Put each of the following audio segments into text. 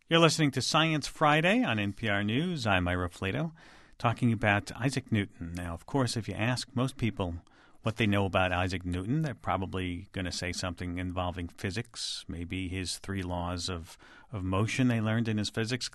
You're listening to Science Friday on NPR News. I'm Ira Flato, talking about Isaac Newton. Now, of course, if you ask most people what they know about Isaac Newton, they're probably going to say something involving physics, maybe his 3 laws of motion they learned in their physics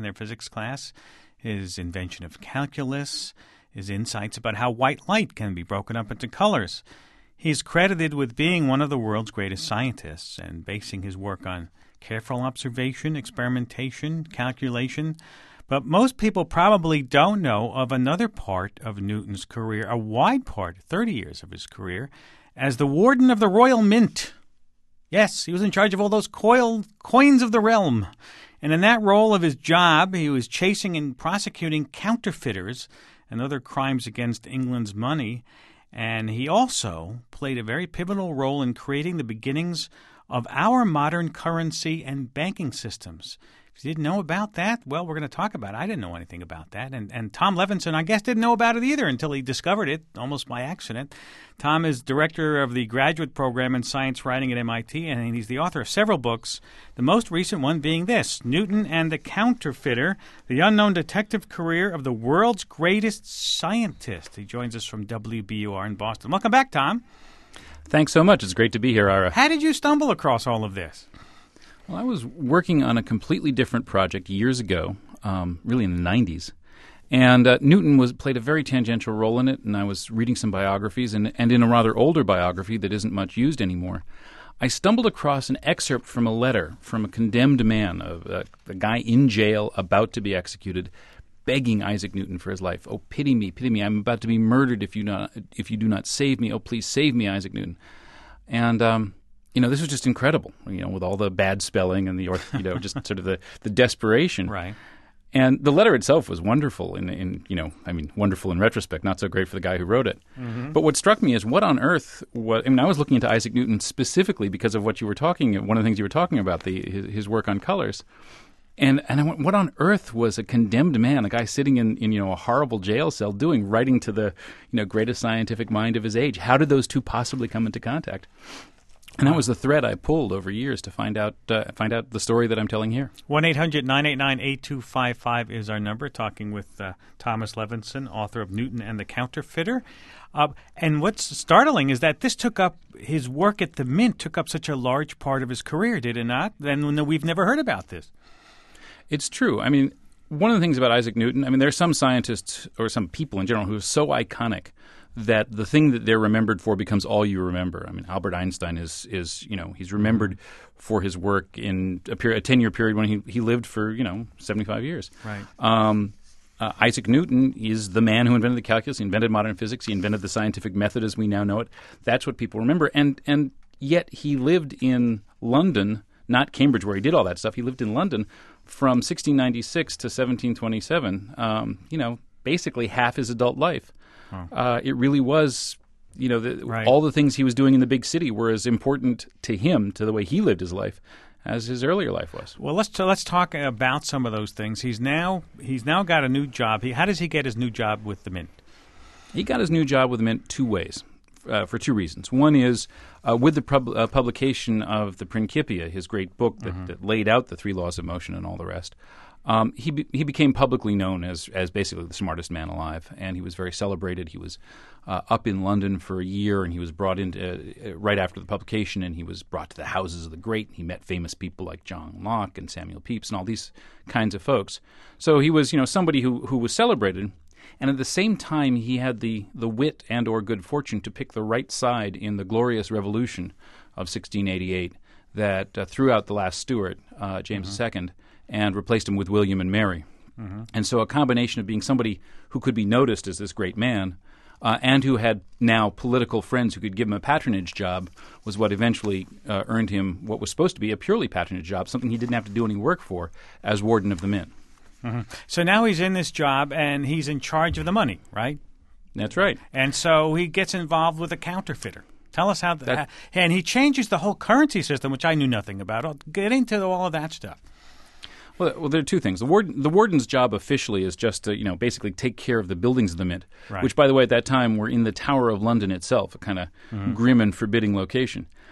class, his invention of calculus, his insights about how white light can be broken up into colors. He's credited with being one of the world's greatest scientists and basing his work on careful observation, experimentation, calculation. But most people probably don't know of another part of Newton's career, a wide part, 30 years of his career, as the Warden of the Royal Mint. Yes, he was in charge of all those coins of the realm. And in that role of his job, he was chasing and prosecuting counterfeiters and other crimes against England's money. And he also played a very pivotal role in creating the beginnings of our modern currency and banking systems. If you didn't know about that, well, we're going to talk about it. I didn't know anything about that. And Tom Levenson, I guess, didn't know about it either until he discovered it, almost by accident. Tom is director of the graduate program in science writing at MIT, and he's the author of several books, the most recent one being this, Newton and the Counterfeiter, the unknown detective career of the world's greatest scientist. He joins us from WBUR in Boston. Welcome back, Tom. Thanks so much. It's great to be here, Ira. How did you stumble across all of this? Well, I was working on a completely different project years ago, really in the 90s. And Newton played a very tangential role in it, and I was reading some biographies, and in a rather older biography that isn't much used anymore, I stumbled across an excerpt from a letter from a condemned man, a guy in jail about to be executed, begging Isaac Newton for his life. "Oh, pity me, I'm about to be murdered if you do not save me. Oh, please save me, Isaac Newton." And this was just incredible, with all the bad spelling and the just sort of the desperation. Right. And the letter itself was wonderful wonderful in retrospect, not so great for the guy who wrote it. Mm-hmm. But what struck me is what on earth, I was looking into Isaac Newton specifically because of what you were one of the things you were talking about, his work on colors. And I went, what on earth was a condemned man, a guy sitting in a horrible jail cell writing to the greatest scientific mind of his age? How did those two possibly come into contact? And that was the thread I pulled over years to find out the story that I'm telling here. 1-800-989-8255 is our number, talking with Thomas Levenson, author of Newton and the Counterfeiter. And what's startling is that his work at the Mint took up such a large part of his career, did it not? And we've never heard about this. It's true. One of the things about Isaac Newton, there are some scientists or some people in general who are so iconic that the thing that they're remembered for becomes all you remember. Albert Einstein is he's remembered for his work in a 10-year period when he lived for 75 years. Right. Isaac Newton is the man who invented the calculus. He invented modern physics. He invented the scientific method as we now know it. That's what people remember. And yet he lived in London, not Cambridge, where he did all that stuff. He lived in London from 1696 to 1727. Basically half his adult life. Huh. It really was, right. All the things he was doing in the big city were as important to him, to the way he lived his life, as his earlier life was. Well, let's talk about some of those things. He's now got a new job. How does he get his new job with the Mint? He got his new job with the Mint 2 ways, for 2 reasons. One is with the publication of the Principia, his great book that laid out the 3 laws of motion and all the rest. He became publicly known as basically the smartest man alive, and he was very celebrated. He was up in London for a year, and he was brought in right after the publication, and he was brought to the houses of the great. He met famous people like John Locke and Samuel Pepys and all these kinds of folks. So he was somebody who was celebrated, and at the same time he had the wit and or good fortune to pick the right side in the glorious revolution of 1688 that threw out the last Stuart, James II, and replaced him with William and Mary. Mm-hmm. And so a combination of being somebody who could be noticed as this great man and who had now political friends who could give him a patronage job was what eventually earned him what was supposed to be a purely patronage job, something he didn't have to do any work for, as Warden of the Mint. Mm-hmm. So now he's in this job and he's in charge of the money, right? That's right. And so he gets involved with a counterfeiter. Tell us how and he changes the whole currency system, which I knew nothing about. I'll get into all of that stuff. Well, there are 2 things. The warden's job officially is just to, basically take care of the buildings of the Mint, right. Which, by the way, at that time were in the Tower of London itself, a kind of grim and forbidding location.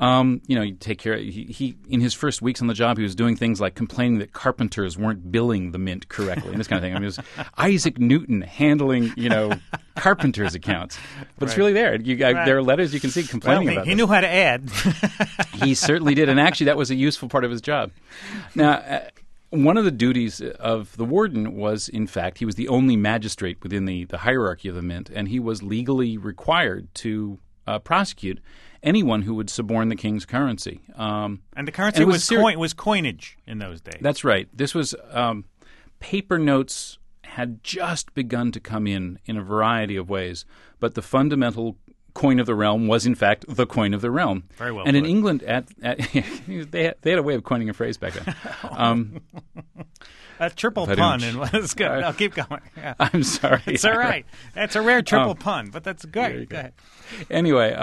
You take care. He in his first weeks on the job, he was doing things like complaining that carpenters weren't billing the mint correctly and this kind of thing. I mean, it was Isaac Newton handling carpenters' accounts, but it's really there. There are letters you can see complaining about. He knew how to add. He certainly did, and actually, that was a useful part of his job. Now. One of the duties of the warden was, in fact, he was the only magistrate within the hierarchy of the mint, and he was legally required to prosecute anyone who would suborn the king's currency. And the currency was coinage in those days. That's right. This was paper notes had just begun to come in a variety of ways, but the fundamental coin of the realm was, in fact, the coin of the realm. Very well and put. In England, they had a way of coining a phrase back then. A triple pun, and let's go. I'll keep going. Yeah. I'm sorry. It's all right. That's a rare triple pun, but that's good. Go ahead. Anyway,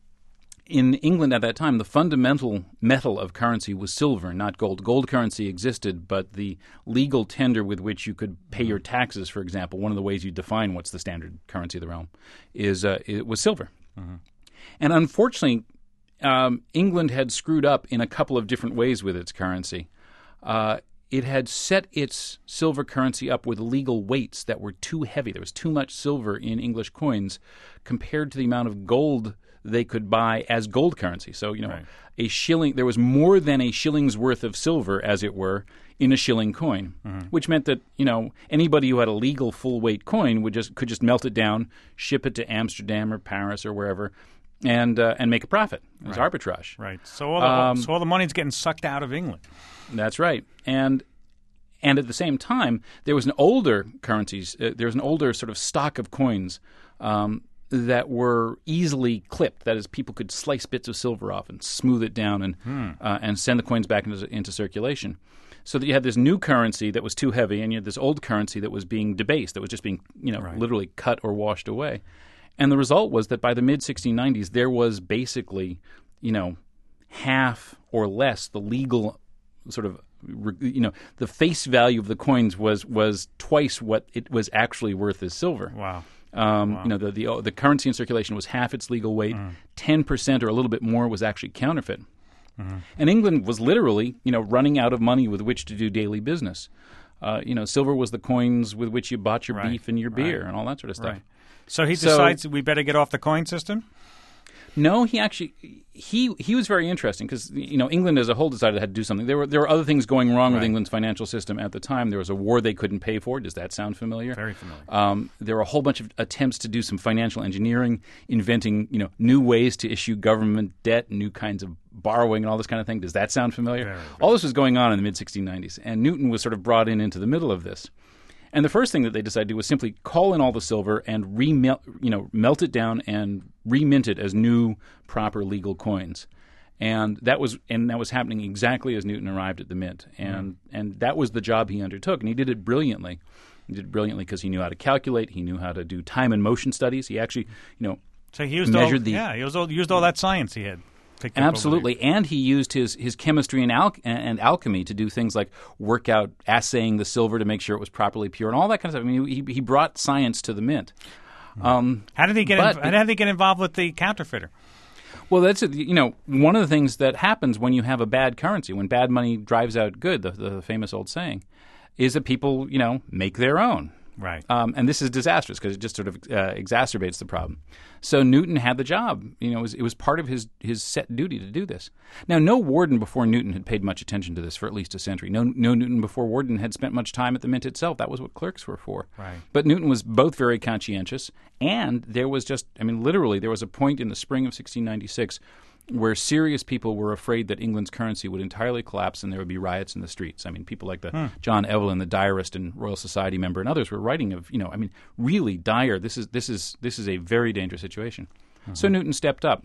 in England at that time, the fundamental metal of currency was silver, not gold. Gold currency existed, but the legal tender with which you could pay your taxes, for example, one of the ways you define what's the standard currency of the realm, it was silver. Mm-hmm. And unfortunately, England had screwed up in a couple of different ways with its currency. It had set its silver currency up with legal weights that were too heavy. There was too much silver in English coins compared to the amount of gold they could buy as gold currency. So, right. A shilling, there was more than a shilling's worth of silver, as it were, in a shilling coin, which meant that, anybody who had a legal full-weight coin could just melt it down, ship it to Amsterdam or Paris or wherever, and make a profit. It was arbitrage. Right. So all the money's getting sucked out of England. That's right. And at the same time, there was an older currencies. There was an older sort of stock of coins that were easily clipped. That is, people could slice bits of silver off and smooth it down and send the coins back into circulation. So that you had this new currency that was too heavy, and you had this old currency that was being debased, that was just being literally cut or washed away. And the result was that by the mid-1690s, there was basically, half or less the legal sort of, the face value of the coins was twice what it was actually worth as silver. Wow. The currency in circulation was half its legal weight. 10% or a little bit more was actually counterfeit. Mm-hmm. And England was literally, running out of money with which to do daily business. Silver was the coins with which you bought your beef and your beer and all that sort of stuff. Right. So he decides we better get off the coin system? No, he actually he was very interesting because England as a whole decided it had to do something. There were other things going wrong with England's financial system at the time. There was a war they couldn't pay for. Does that sound familiar? Very familiar. There were a whole bunch of attempts to do some financial engineering, inventing new ways to issue government debt, new kinds of borrowing, and all this kind of thing. Does that sound familiar? Very. All this was going on in the mid-1690s, and Newton was sort of brought into the middle of this. And the first thing that they decided to do was simply call in all the silver and melt it down and remint it as new, proper legal coins. And that was happening exactly as Newton arrived at the mint. And that was the job he undertook, and he did it brilliantly. He did it brilliantly because he knew how to calculate, he knew how to do time and motion studies. He actually, so he used used all that science he had. Absolutely, and he used his chemistry and alchemy to do things like work out assaying the silver to make sure it was properly pure and all that kind of stuff. I mean, he brought science to the mint. How did he get involved with the counterfeiter? Well, that's one of the things that happens when you have a bad currency, when bad money drives out good. The famous old saying is that people make their own. Right. And this is disastrous because it just sort of exacerbates the problem. So Newton had the job. It was part of his set duty to do this. Now, no warden before Newton had paid much attention to this for at least a century. No Newton before warden had spent much time at the mint itself. That was what clerks were for. Right. But Newton was both very conscientious, and there was literally there was a point in the spring of 1696 where serious people were afraid that England's currency would entirely collapse and there would be riots in the streets. I mean, people like John Evelyn, the diarist and Royal Society member, and others were writing of, really dire. This is a very dangerous situation. Mm-hmm. So Newton stepped up,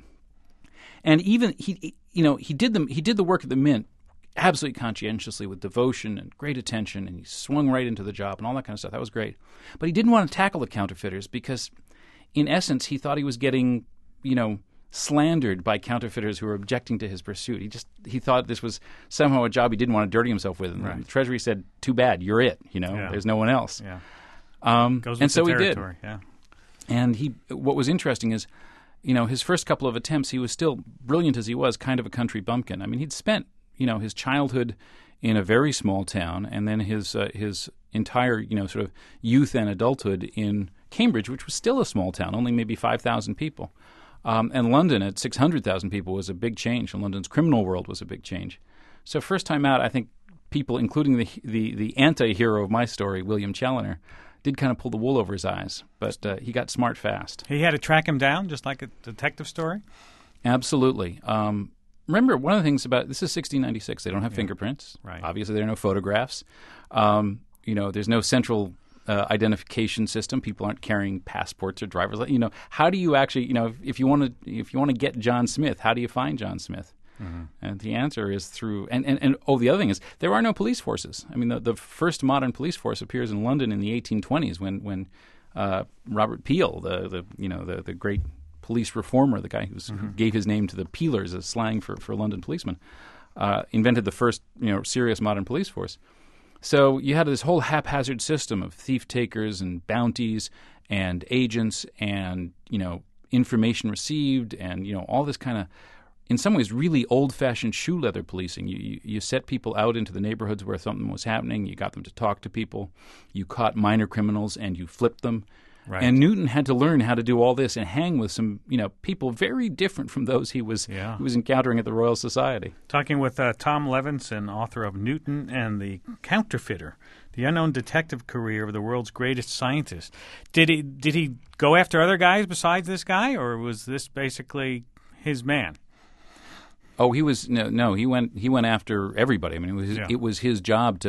and even he did the work at the mint absolutely conscientiously with devotion and great attention, and he swung right into the job and all that kind of stuff. That was great, but he didn't want to tackle the counterfeiters because, in essence, he thought he was getting, slandered by counterfeiters who were objecting to his pursuit. He thought this was somehow a job he didn't want to dirty himself with. And the Treasury said, "Too bad, you're it. There's no one else." Yeah. And so he did. Yeah. And what was interesting is, his first couple of attempts, he was still, brilliant as he was, kind of a country bumpkin. I mean, he'd spent, his childhood in a very small town, and then his entire, sort of youth and adulthood in Cambridge, which was still a small town, only maybe 5,000 people. And London at 600,000 people was a big change, and London's criminal world was a big change. So first time out, I think people, including the anti-hero of my story, William Challoner, did kind of pull the wool over his eyes, but he got smart fast. He had to track him down, just like a detective story? Absolutely. Remember, one of the things about this is 1696. They don't have fingerprints. Right. Obviously, there are no photographs. There's no central identification system. People aren't carrying passports or driver's license. How do you actually, if you want to get John Smith, how do you find John Smith? Mm-hmm. And the answer is through the other thing is there are no police forces. I mean, the first modern police force appears in London in the 1820s when Robert Peel, the great police reformer, the guy who gave his name to the Peelers as slang for London policemen, invented the first serious modern police force. So you had this whole haphazard system of thief takers and bounties and agents and information received and all this kind of, in some ways, really old-fashioned shoe leather policing. You set people out into the neighborhoods where something was happening. You got them to talk to people. You caught minor criminals and you flipped them. Right. And Newton had to learn how to do all this and hang with some, people very different from those he was encountering at the Royal Society. Talking with Tom Levinson, author of Newton and the Counterfeiter, the unknown detective career of the world's greatest scientist. Did he go after other guys besides this guy, or was this basically his man? Oh, he was no. He went after everybody. I mean, it was his job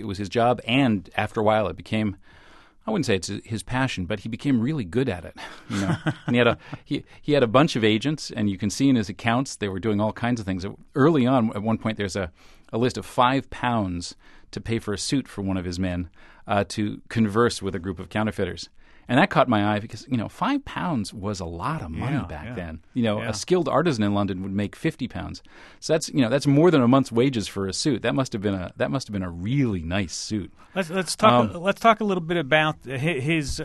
and after a while, it became. I wouldn't say it's his passion, but he became really good at it. And he had a bunch of agents, and you can see in his accounts they were doing all kinds of things. Early on, at one point, there's a list of £5 to pay for a suit for one of his men to converse with a group of counterfeiters. And that caught my eye because, £5 was a lot of money back then. A skilled artisan in London would make £50. So that's more than a month's wages for a suit. That must have been a really nice suit. Let's talk a little bit about his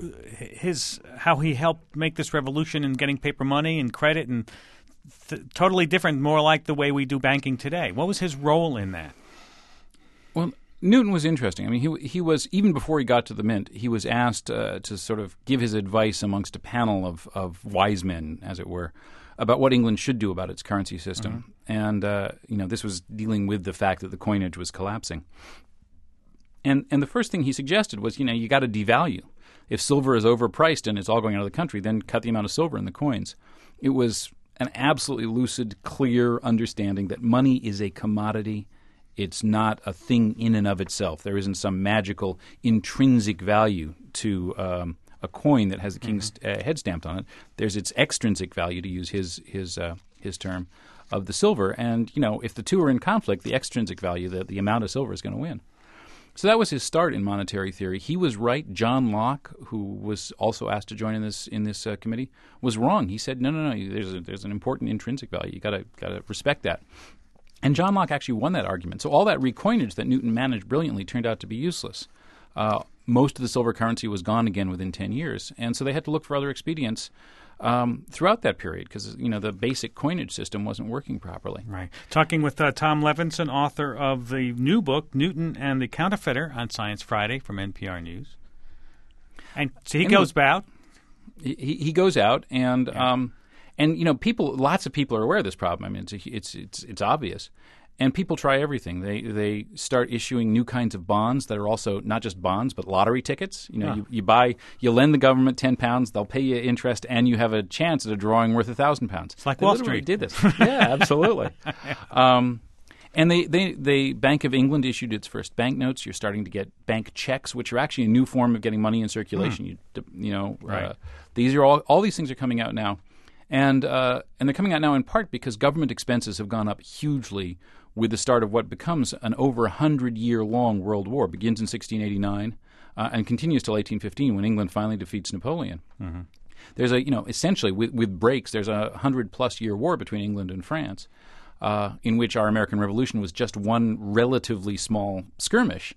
how he helped make this revolution in getting paper money and credit and totally different, more like the way we do banking today. What was his role in that? Well, Newton was interesting. I mean, he was, even before he got to the Mint, he was asked to sort of give his advice amongst a panel of wise men, as it were, about what England should do about its currency system. Mm-hmm. And, this was dealing with the fact that the coinage was collapsing. And the first thing he suggested was, you got to devalue. If silver is overpriced and it's all going out of the country, then cut the amount of silver in the coins. It was an absolutely lucid, clear understanding that money is a commodity. It's not a thing in and of itself. There isn't some magical intrinsic value to a coin that has the king's head stamped on it. There's its extrinsic value, to use his term, of the silver. And if the two are in conflict, the extrinsic value, the amount of silver, is going to win. So that was his start in monetary theory. He was right. John Locke, who was also asked to join in this committee, was wrong. He said, no. There's an important intrinsic value. You got to respect that. And John Locke actually won that argument. So all that recoinage that Newton managed brilliantly turned out to be useless. Most of the silver currency was gone again within 10 years. And so they had to look for other expedients throughout that period because, the basic coinage system wasn't working properly. Right. Talking with Tom Levinson, author of the new book, Newton and the Counterfeiter, on Science Friday from NPR News. And so he goes out. He goes out and... Yeah. Lots of people are aware of this problem. I mean, it's obvious, and people try everything. They start issuing new kinds of bonds that are also not just bonds but lottery tickets. You lend the government £10, they'll pay you interest, and you have a chance at a drawing worth £1,000. It's like Wall Street did this. Yeah, absolutely. And the Bank of England issued its first banknotes. You're starting to get bank checks, which are actually a new form of getting money in circulation. Right. These are all these things are coming out now. And they're coming out now in part because government expenses have gone up hugely with the start of what becomes an over 100-year-long world war. It begins in 1689 and continues till 1815 when England finally defeats Napoleon. Mm-hmm. There's essentially with breaks, there's a 100-plus-year war between England and France in which our American Revolution was just one relatively small skirmish.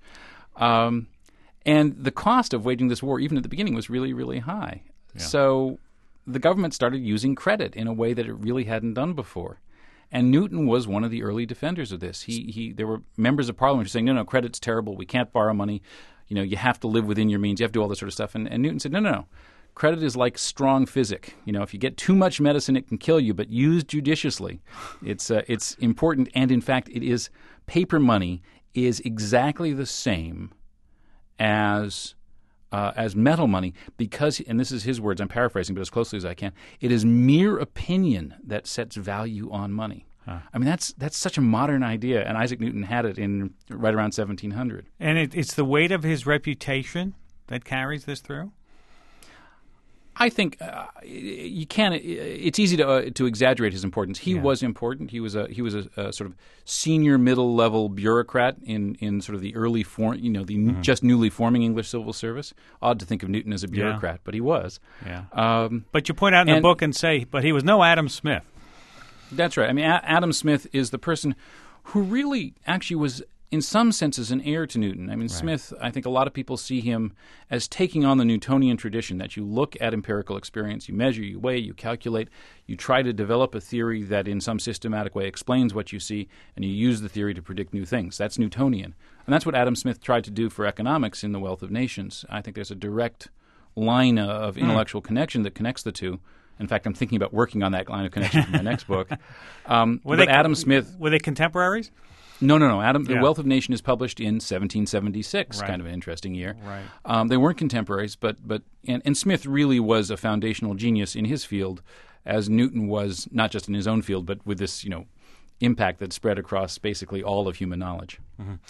And the cost of waging this war, even at the beginning, was really, really high. Yeah. So the government started using credit in a way that it really hadn't done before. And Newton was one of the early defenders of this. There were members of Parliament who were saying, no, credit's terrible. We can't borrow money. You have to live within your means. You have to do all this sort of stuff. And Newton said, no. Credit is like strong physic. If you get too much medicine, it can kill you, but used judiciously, it's important. And in fact, paper money is exactly the same as metal money because, and this is his words, I'm paraphrasing, but as closely as I can, it is mere opinion that sets value on money. Huh. I mean, that's such a modern idea, and Isaac Newton had it in right around 1700. And it's the weight of his reputation that carries this through? I think you can. It's easy to exaggerate his importance. He was important. He was a sort of senior middle level bureaucrat in sort of the early just newly forming English civil service. Odd to think of Newton as a bureaucrat, but he was. Yeah. But you point out in the book and say, but he was no Adam Smith. That's right. I mean, Adam Smith is the person who really actually was, in some senses, an heir to Newton. I mean, right. Smith, I think a lot of people see him as taking on the Newtonian tradition, that you look at empirical experience, you measure, you weigh, you calculate, you try to develop a theory that in some systematic way explains what you see, and you use the theory to predict new things. That's Newtonian. And that's what Adam Smith tried to do for economics in The Wealth of Nations. I think there's a direct line of intellectual connection that connects the two. In fact, I'm thinking about working on that line of connection for my next book. Adam Smith... Were they contemporaries? No. The Wealth of Nations is published in 1776, kind of an interesting year. Right. They weren't contemporaries, but Smith really was a foundational genius in his field, as Newton was not just in his own field, but with this impact that spread across basically all of human knowledge.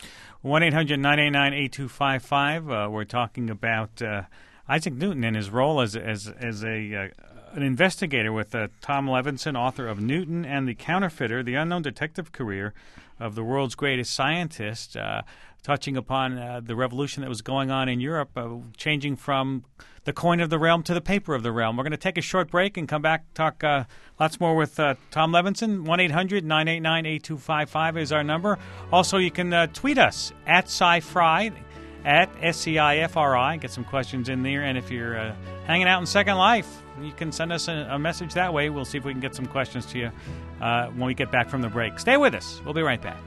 1-800-989-8255. We're talking about Isaac Newton and his role as an investigator with Tom Levenson, author of Newton and the Counterfeiter, the Unknown Detective Career of the World's Greatest Scientist, touching upon the revolution that was going on in Europe, changing from the coin of the realm to the paper of the realm. We're going to take a short break and come back, talk lots more with Tom Levenson. 1-800-989-8255 is our number. Also, you can tweet us at SciFri, at SCIFRI. Get some questions in there. And if you're hanging out in Second Life, you can send us a message that way. We'll see if we can get some questions to you when we get back from the break. Stay with us. We'll be right back.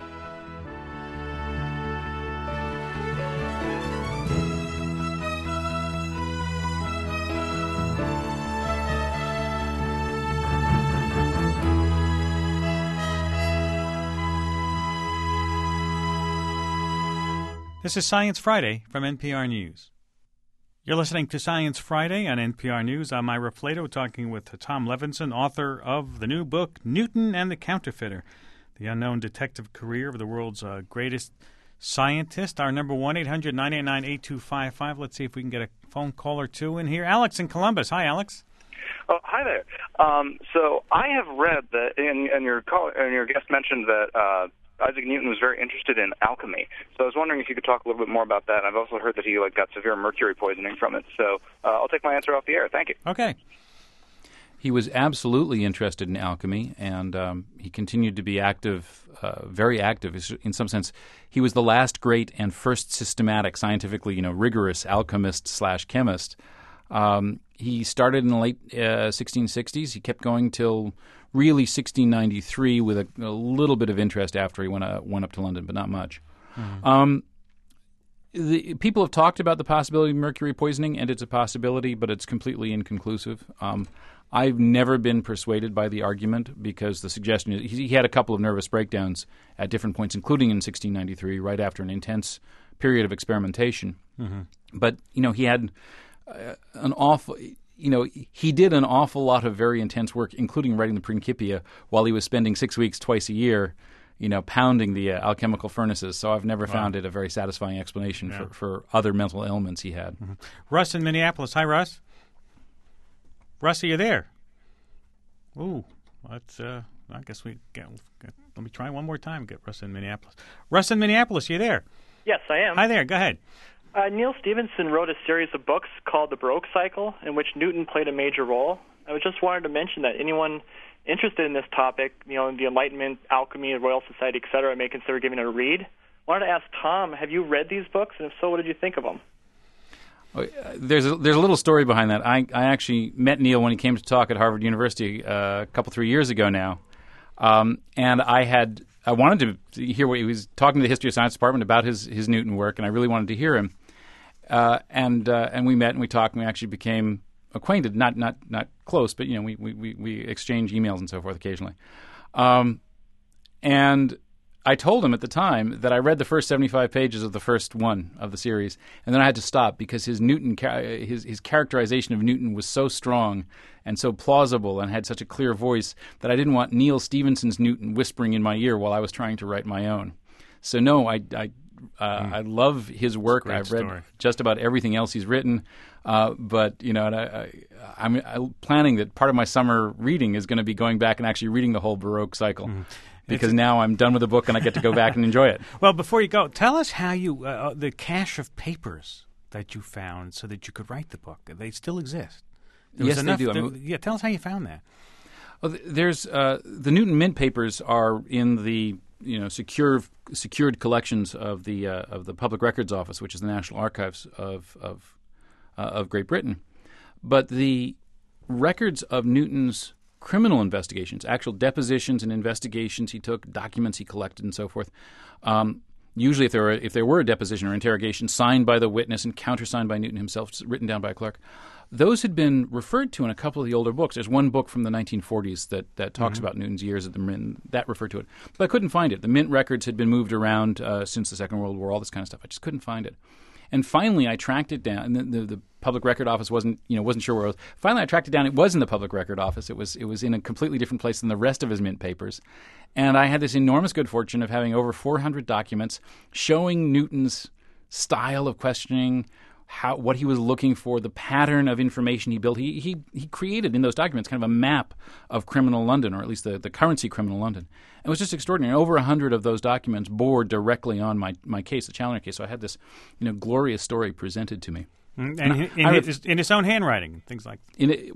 This is Science Friday from NPR News. You're listening to Science Friday on NPR News. I'm Ira Flato, talking with Tom Levenson, author of the new book, Newton and the Counterfeiter, the Unknown Detective Career of the World's Greatest Scientist. Our number 1-800-989-8255. Let's see if we can get a phone call or two in here. Alex in Columbus. Hi, Alex. Oh, hi there. So I have read that, and your guest mentioned that Isaac Newton was very interested in alchemy. So I was wondering if you could talk a little bit more about that. And I've also heard that he got severe mercury poisoning from it. So I'll take my answer off the air. Thank you. Okay. He was absolutely interested in alchemy, and he continued to be active, very active. In some sense, he was the last great and first systematic, scientifically, rigorous alchemist/chemist. He started in the late 1660s. He kept going till really 1693 with a little bit of interest after he went up to London, but not much. Mm-hmm. The people have talked about the possibility of mercury poisoning, and it's a possibility, but it's completely inconclusive. I've never been persuaded by the argument because the suggestion is he had a couple of nervous breakdowns at different points, including in 1693, right after an intense period of experimentation. Mm-hmm. But, he had he did an awful lot of very intense work, including writing the Principia, while he was spending 6 weeks twice a year, pounding the alchemical furnaces. So I've never found it a very satisfying explanation for other mental ailments he had. Mm-hmm. Russ in Minneapolis. Hi, Russ. Russ, are you there? Ooh, let's. I guess we get. Let me try one more time. Get Russ in Minneapolis. Russ in Minneapolis, you there? Yes, I am. Hi there. Go ahead. Neil Stephenson wrote a series of books called The Baroque Cycle, in which Newton played a major role. I just wanted to mention that anyone interested in this topic, the Enlightenment, alchemy, the Royal Society, etc., may consider giving it a read. I wanted to ask Tom, have you read these books, and if so, what did you think of them? There's a little story behind that. I actually met Neil when he came to talk at Harvard University a couple 3 years ago now, and I wanted to hear what he was talking to the History of Science department about his Newton work, and I really wanted to hear him. And we met and we talked, and we actually became acquainted, not close, but we exchange emails and so forth occasionally. And I told him at the time that I read the first 75 pages of the first one of the series, and then I had to stop because his characterization of Newton was so strong and so plausible and had such a clear voice that I didn't want Neal Stephenson's Newton whispering in my ear while I was trying to write my own. So no, I love his work. I've read just about everything else he's written, but I'm planning that part of my summer reading is going to be going back and actually reading the whole Baroque cycle. Because now I'm done with the book and I get to go back and enjoy it. Well, before you go, tell us how you the cache of papers that you found so that you could write the book. They still exist. Yes, they do. Tell us how you found that. Well, there's the Newton Mint papers are in the secured collections of the Public Records Office, which is the National Archives of Great Britain. But the records of Newton's criminal investigations, actual depositions and investigations he took, documents he collected, and so forth. Usually, if there were a deposition or interrogation signed by the witness and countersigned by Newton himself, written down by a clerk, those had been referred to in a couple of the older books. There's one book from the 1940s that talks about Newton's years at the Mint that referred to it, but I couldn't find it. The Mint records had been moved around since the Second World War, all this kind of stuff. I just couldn't find it. And finally, I tracked it down. And the Public Record Office wasn't sure where it was. Finally, I tracked it down. It was in the Public Record Office. It was in a completely different place than the rest of his Mint papers. And I had this enormous good fortune of having over 400 documents showing Newton's style of questioning, what he was looking for, the pattern of information he built. He created in those documents kind of a map of criminal London, or at least the currency criminal London. It was just extraordinary. Over 100 of those documents bore directly on my case, the Challoner case. So I had this glorious story presented to me. And in his own handwriting, things like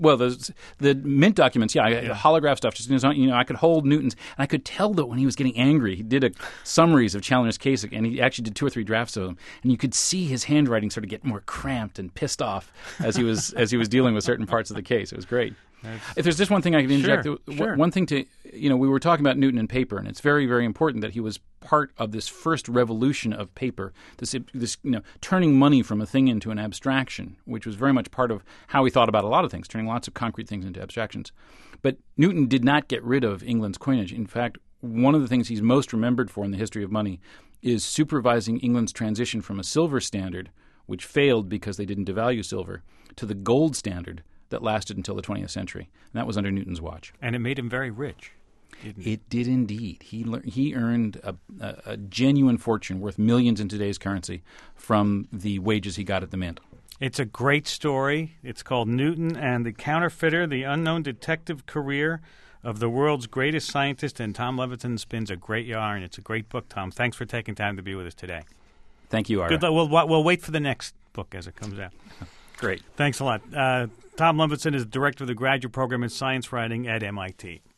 the Mint documents, holograph stuff, just in his own. I could hold Newton's, and I could tell that when he was getting angry, he did summaries of Challoner's case, and he actually did 2 or 3 drafts of them, and you could see his handwriting sort of get more cramped and pissed off as he was dealing with certain parts of the case. It was great. If there's just one thing I could interject, sure. One thing we were talking about Newton and paper, and it's very, very important that he was part of this first revolution of paper, this turning money from a thing into an abstraction, which was very much part of how he thought about a lot of things, turning lots of concrete things into abstractions. But Newton did not get rid of England's coinage. In fact, one of the things he's most remembered for in the history of money is supervising England's transition from a silver standard, which failed because they didn't devalue silver, to the gold standard that lasted until the 20th century. And that was under Newton's watch. And it made him very rich. It did indeed. He earned a genuine fortune worth millions in today's currency from the wages he got at the Mint. It's a great story. It's called Newton and the Counterfeiter, the Unknown Detective Career of the World's Greatest Scientist, and Tom Levitan spins a great yarn. It's a great book, Tom. Thanks for taking time to be with us today. Thank you, Ira. Good luck. We'll wait for the next book as it comes out. Great. Thanks a lot. Tom Levitan is director of the graduate program in science writing at MIT.